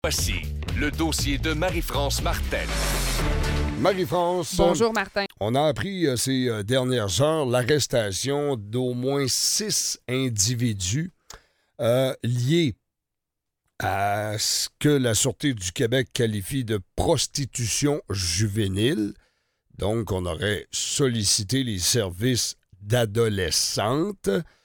Voici le dossier de Marie-France Martel. Marie-France. Bonjour, Martin. On a appris ces dernières heures l'arrestation d'au moins 6 individus liés à ce que la Sûreté du Québec qualifie de prostitution juvénile. Donc, on aurait sollicité les services d'adolescentes.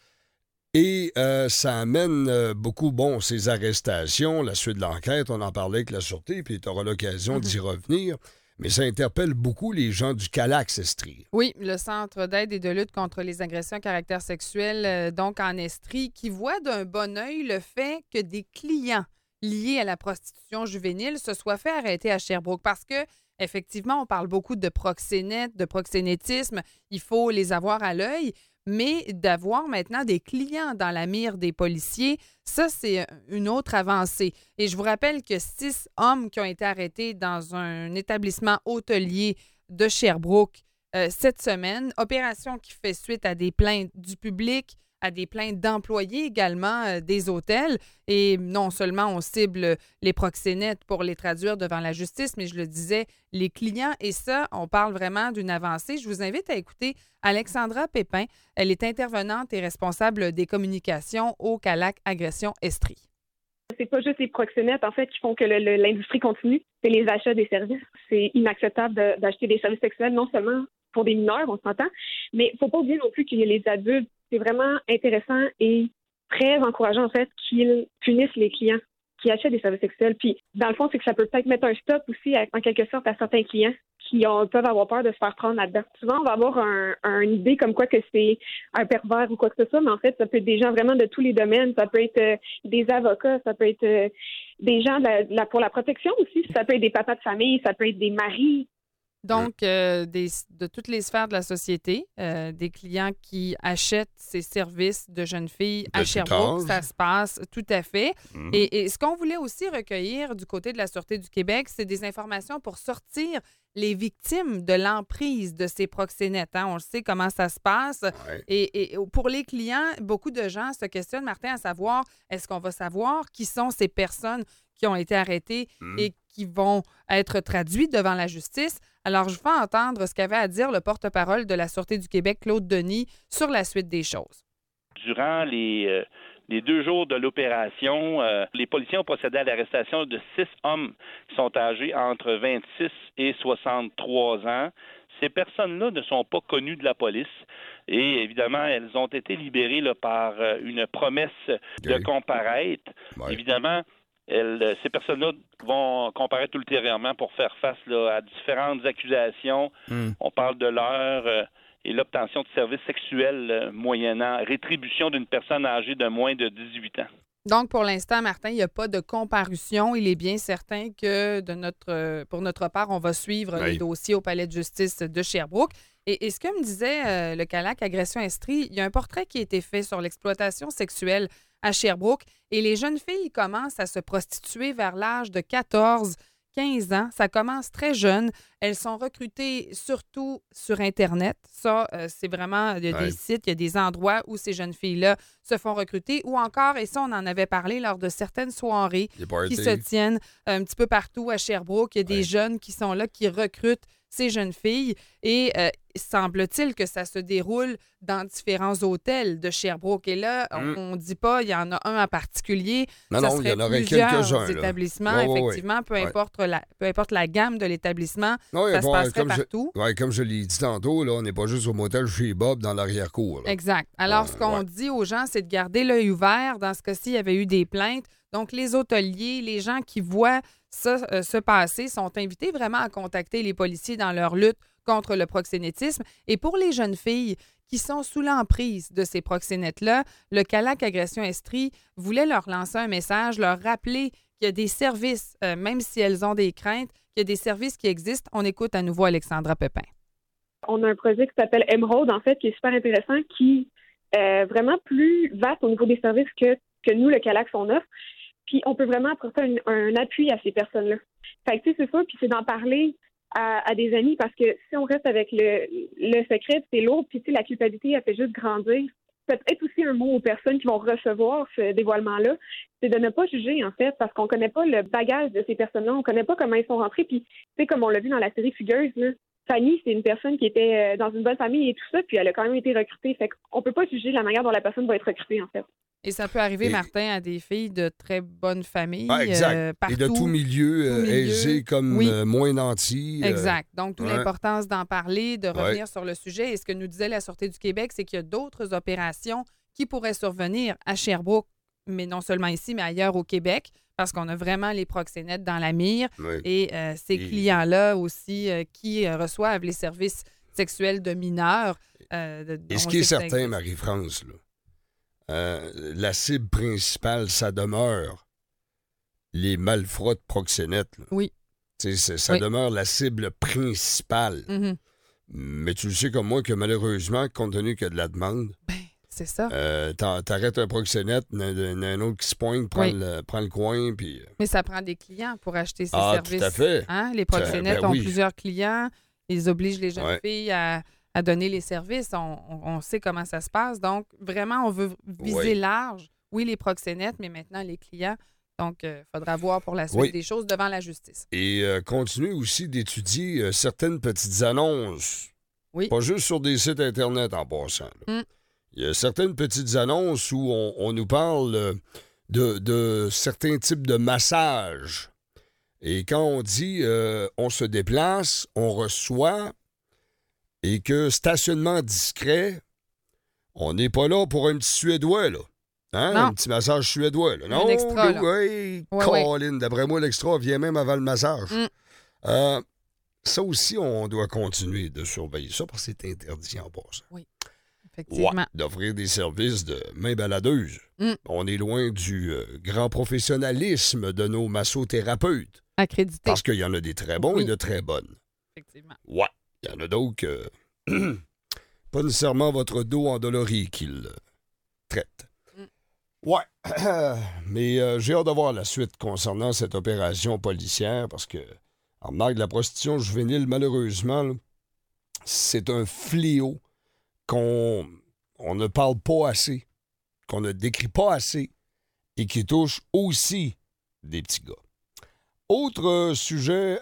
Et ça amène beaucoup, ces arrestations, la suite de l'enquête, on en parlait avec la Sûreté, puis tu auras l'occasion d'y revenir. Mais ça interpelle beaucoup les gens du Calax Estrie. Oui, le Centre d'aide et de lutte contre les agressions à caractère sexuel, donc en Estrie, qui voit d'un bon œil le fait que des clients liés à la prostitution juvénile se soient fait arrêter à Sherbrooke parce que, effectivement, on parle beaucoup de proxénètes, de proxénétisme, il faut les avoir à l'œil. Mais d'avoir maintenant des clients dans la mire des policiers, ça, c'est une autre avancée. Et je vous rappelle que 6 hommes qui ont été arrêtés dans un établissement hôtelier de Sherbrooke cette semaine, opération qui fait suite à des plaintes du public, à des plaintes d'employés également des hôtels. Et non seulement on cible les proxénètes pour les traduire devant la justice, mais je le disais, les clients. Et ça, on parle vraiment d'une avancée. Je vous invite à écouter Alexandra Pépin. Elle est intervenante et responsable des communications au Calac Agression Estrie. C'est pas juste les proxénètes, en fait, qui font que l'industrie continue. C'est les achats des services. C'est inacceptable d'acheter des services sexuels, non seulement pour des mineurs, on s'entend, mais il faut pas oublier non plus qu'il y a les adultes. C'est vraiment intéressant et très encourageant, en fait, qu'ils punissent les clients qui achètent des services sexuels. Puis, dans le fond, c'est que ça peut peut-être mettre un stop aussi, en quelque sorte, à certains clients qui peuvent avoir peur de se faire prendre là-dedans. Souvent, on va avoir une idée comme quoi que c'est un pervers ou quoi que ce soit, mais en fait, ça peut être des gens vraiment de tous les domaines. Ça peut être des avocats, ça peut être des gens pour la protection aussi. Ça peut être des papas de famille, ça peut être des maris. Donc, de toutes les sphères de la société, des clients qui achètent ces services de jeunes filles à Sherbrooke, ça se passe tout à fait. Et ce qu'on voulait aussi recueillir du côté de la Sûreté du Québec, c'est des informations pour sortir les victimes de l'emprise de ces proxénètes. Hein? On le sait comment ça se passe. Ouais. Et pour les clients, beaucoup de gens se questionnent, Martin, à savoir, est-ce qu'on va savoir qui sont ces personnes qui ont été arrêtées et qui vont être traduites devant la justice? Alors, je vais entendre ce qu'avait à dire le porte-parole de la Sûreté du Québec, Claude Denis, sur la suite des choses. Durant les 2 jours de l'opération, les policiers ont procédé à l'arrestation de 6 hommes qui sont âgés entre 26 et 63 ans. Ces personnes-là ne sont pas connues de la police et évidemment, elles ont été libérées par une promesse de comparaître. Ouais. Évidemment, ces personnes-là vont comparaître ultérieurement pour faire face à différentes accusations. On parle de l'heure et l'obtention de services sexuels moyennant rétribution d'une personne âgée de moins de 18 ans. Donc, pour l'instant, Martin, il n'y a pas de comparution. Il est bien certain que pour notre part, on va suivre les dossiers au Palais de justice de Sherbrooke. Et ce que me disait le Calac Agression Estrie, il y a un portrait qui a été fait sur l'exploitation sexuelle à Sherbrooke et les jeunes filles commencent à se prostituer vers l'âge de 14-15 ans. Ça commence très jeune. Elles sont recrutées surtout sur Internet. Ça, c'est vraiment, il y a des sites, il y a des endroits où ces jeunes filles-là se font recruter ou encore, et ça, on en avait parlé lors de certaines soirées qui se tiennent un petit peu partout à Sherbrooke. Il y a des jeunes qui sont là, qui recrutent ces jeunes filles et semble-t-il que ça se déroule dans différents hôtels de Sherbrooke. Et là, on ne dit pas, il y en a un en particulier. Non, ça non, il y en aurait plusieurs établissements, effectivement, peu importe la gamme de l'établissement, ça se passerait partout. Comme je l'ai dit tantôt, là, on n'est pas juste au motel chez Bob dans l'arrière-cour. Là. Exact. Alors, ce qu'on dit aux gens, c'est de garder l'œil ouvert. Dans ce cas-ci, il y avait eu des plaintes. Donc, les hôteliers, les gens qui voient ça se passer sont invités vraiment à contacter les policiers dans leur lutte contre le proxénétisme. Et pour les jeunes filles qui sont sous l'emprise de ces proxénètes-là, le Calac Agression Estrie voulait leur lancer un message, leur rappeler qu'il y a des services, même si elles ont des craintes, qu'il y a des services qui existent. On écoute à nouveau Alexandra Pépin. On a un projet qui s'appelle Emerald, en fait, qui est super intéressant, qui est vraiment plus vaste au niveau des services que nous, le Calac, on offre. Puis on peut vraiment apporter un appui à ces personnes-là. Fait que tu sais, c'est ça, puis c'est d'en parler à des amis, parce que si on reste avec le secret, c'est lourd, puis tu sais, la culpabilité, elle fait juste grandir. peut-être aussi un mot aux personnes qui vont recevoir ce dévoilement-là, c'est de ne pas juger, en fait, parce qu'on ne connaît pas le bagage de ces personnes-là, on ne connaît pas comment ils sont rentrés. Puis, tu sais, comme on l'a vu dans la série Fugueuse, là, Fanny, c'est une personne qui était dans une bonne famille et tout ça, puis elle a quand même été recrutée. Fait qu'on peut pas juger la manière dont la personne va être recrutée, en fait. Et ça peut arriver, Martin, à des filles de très bonne famille. Exact. Partout. Et de tout milieu, aisé comme moins nantis. Exact. Donc, toute l'importance d'en parler, de revenir Ouais. sur le sujet. Et ce que nous disait la Sûreté du Québec, c'est qu'il y a d'autres opérations qui pourraient survenir à Sherbrooke, mais non seulement ici, mais ailleurs au Québec, parce qu'on a vraiment les proxénètes dans la mire. Oui. Et ces clients-là aussi qui reçoivent les services sexuels de mineurs. Et ce qui est certain, Marie-France, là, la cible principale, ça demeure les malfrats de proxénètes. Là. Oui. Ça demeure la cible principale. Mm-hmm. Mais tu le sais comme moi que malheureusement, compte tenu qu'il y a de la demande, c'est ça. T'arrêtes un proxénète, un autre qui se pointe, prend le coin. Puis... Mais ça prend des clients pour acheter ces services. Tout à fait. Hein? Les proxénètes ont plusieurs clients. Ils obligent les jeunes Ouais. filles à donner les services. On sait comment ça se passe. Donc, vraiment, on veut viser large. Oui, les proxénètes, mais maintenant, les clients. Donc, il faudra voir pour la suite des choses devant la justice. Et continuer aussi d'étudier certaines petites annonces. Oui. Pas juste sur des sites Internet en passant. Il y a certaines petites annonces où on nous parle de certains types de massages. Et quand on dit on se déplace, on reçoit, et que stationnement discret, on n'est pas là pour un petit Suédois, là. Hein? Non. Un petit massage suédois, là. Non, Un extra, là. Oui, Colin, d'après moi, l'extra vient même avant le massage. Ça aussi, on doit continuer de surveiller ça parce que c'est interdit en passant. Oui, effectivement. D'offrir des services de main baladeuse. On est loin du grand professionnalisme de nos massothérapeutes. Accrédité. Parce qu'il y en a des très bons et de très bonnes. Effectivement. Ouais. Il y en a d'autres que pas nécessairement votre dos endolori qu'ils traitent. Ouais. Mais j'ai hâte de voir la suite concernant cette opération policière parce que, en remarque, de la prostitution juvénile, malheureusement, là, c'est un fléau qu'on ne parle pas assez, qu'on ne décrit pas assez et qui touche aussi des petits gars. Autre sujet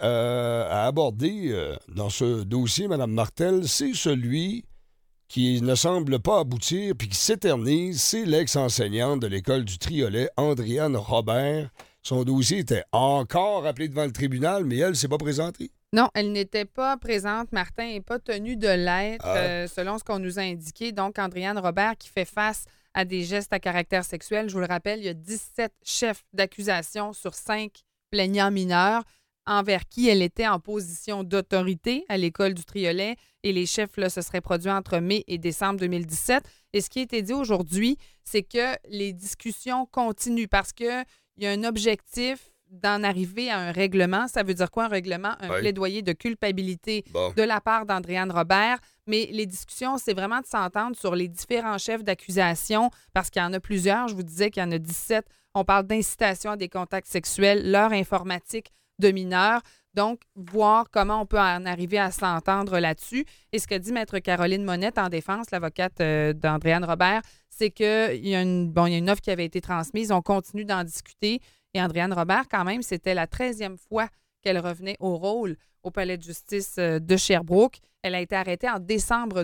à aborder dans ce dossier, Mme Martel, c'est celui qui ne semble pas aboutir puis qui s'éternise, c'est l'ex-enseignante de l'école du Triolet, Andréane Robert. Son dossier était encore appelé devant le tribunal, mais elle ne s'est pas présentée. Non, elle n'était pas présente. Martin n'est pas tenu de l'être, selon ce qu'on nous a indiqué. Donc, Andréane Robert qui fait face à des gestes à caractère sexuel. Je vous le rappelle, il y a 17 chefs d'accusation sur 5 plaignants mineurs envers qui elle était en position d'autorité à l'école du Triolet. Et les chefs, là, se seraient produits entre mai et décembre 2017. Et ce qui a été dit aujourd'hui, c'est que les discussions continuent parce qu'il y a un objectif d'en arriver à un règlement. Ça veut dire quoi, un règlement? Un plaidoyer de culpabilité de la part d'Andréane Robert. Mais les discussions, c'est vraiment de s'entendre sur les différents chefs d'accusation parce qu'il y en a plusieurs. Je vous disais qu'il y en a 17. On parle d'incitation à des contacts sexuels, l'heure informatique de mineurs. Donc, voir comment on peut en arriver à s'entendre là-dessus. Et ce que dit Maître Caroline Monette en défense, l'avocate d'Andréane Robert, c'est qu'il y a une offre qui avait été transmise. On continue d'en discuter. Et Andréane Robert, quand même, c'était la 13e fois qu'elle revenait au rôle au Palais de justice de Sherbrooke. Elle a été arrêtée en décembre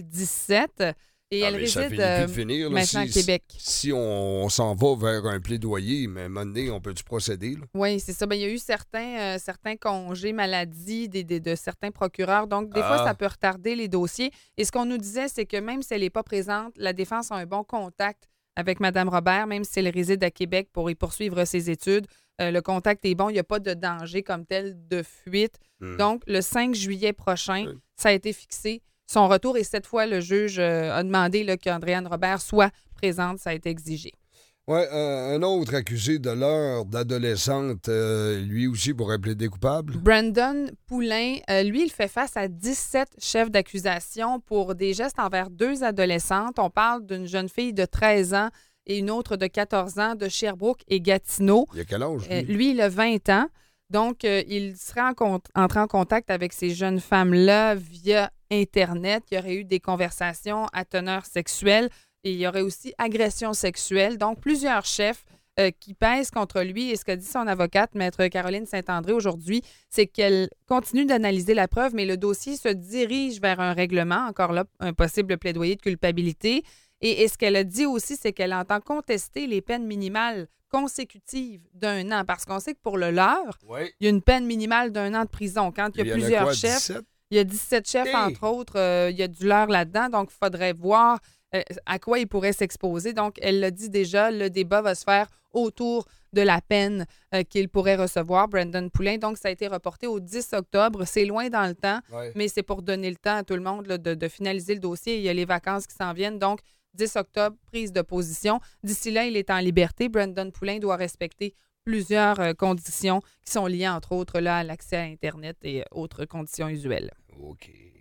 2017 et elle réside maintenant à Québec. Si on s'en va vers un plaidoyer, mais à un moment donné, on peut-tu procéder? Là? Oui, c'est ça. Il y a eu certains congés maladie de certains procureurs. Donc, des fois, ça peut retarder les dossiers. Et ce qu'on nous disait, c'est que même si elle n'est pas présente, la défense a un bon contact avec Mme Robert, même si elle réside à Québec pour y poursuivre ses études. Le contact est bon. Il n'y a pas de danger comme tel de fuite. Donc, le 5 juillet prochain, ça a été fixé. Son retour, et cette fois, le juge a demandé qu'Andréane Robert soit présente. Ça a été exigé. Oui, un autre accusé de l'heure d'adolescente, lui aussi pourrait plaider coupable. Brandon Poulain, lui, il fait face à 17 chefs d'accusation pour des gestes envers 2 adolescentes. On parle d'une jeune fille de 13 ans et une autre de 14 ans de Sherbrooke et Gatineau. Il a quel âge, lui? Lui, il a 20 ans. Donc, il serait entré en contact avec ces jeunes femmes-là via Internet. Il y aurait eu des conversations à teneur sexuelle. Et il y aurait aussi agression sexuelle. Donc, plusieurs chefs qui pèsent contre lui. Et ce qu'a dit son avocate, Maître Caroline Saint-André, aujourd'hui, c'est qu'elle continue d'analyser la preuve, mais le dossier se dirige vers un règlement. Encore là, un possible plaidoyer de culpabilité. Et ce qu'elle a dit aussi, c'est qu'elle entend contester les peines minimales consécutives d'1 an. Parce qu'on sait que pour le leurre, il y a une peine minimale d'1 an de prison. Quand il y a plusieurs chefs, 17? il y a 17 chefs, entre autres, il y a du leurre là-dedans. Donc, il faudrait voir à quoi il pourrait s'exposer. Donc, elle l'a dit déjà, le débat va se faire autour de la peine qu'il pourrait recevoir, Brandon Poulin. Donc, ça a été reporté au 10 octobre. C'est loin dans le temps, mais c'est pour donner le temps à tout le monde là, de finaliser le dossier. Il y a les vacances qui s'en viennent. Donc, 10 octobre, prise de position. D'ici là, il est en liberté. Brandon Poulin doit respecter plusieurs conditions qui sont liées, entre autres, là, à l'accès à Internet et autres conditions usuelles. OK.